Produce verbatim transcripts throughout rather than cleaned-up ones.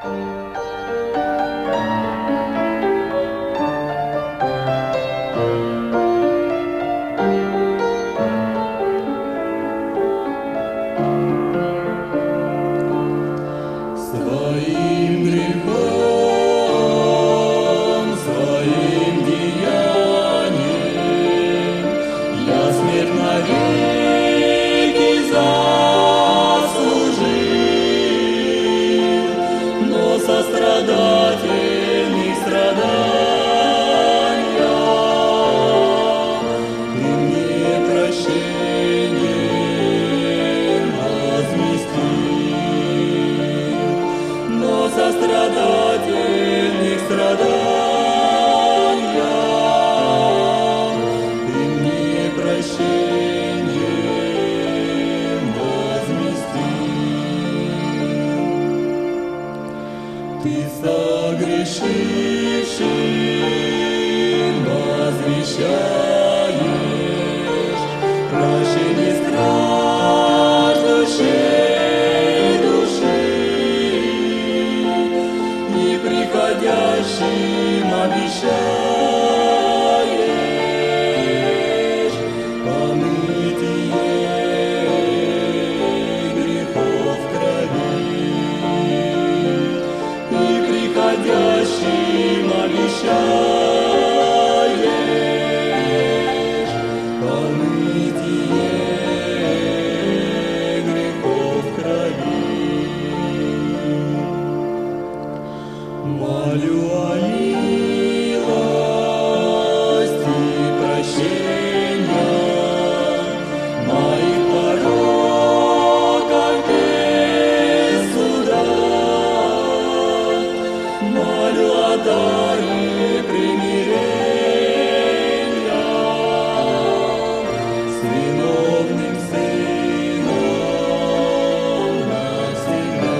Своим грехом, своим деянием я смерть навеки заслужил, но сострадательных страдания Ты мне прощением возместил, но сострадательных страдания Ты мне прощением возместил. Ты согрешившим возвещаешь прощение страждущей души, приходящим обещаешь помытие грехов в крови, и приходящим обещаешь помытие грехов в крови. Молю о милости прощения моих пороков без суда. Молю о даре примирения с виновным сыном навсегда.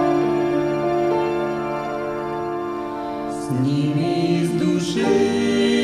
Сними с души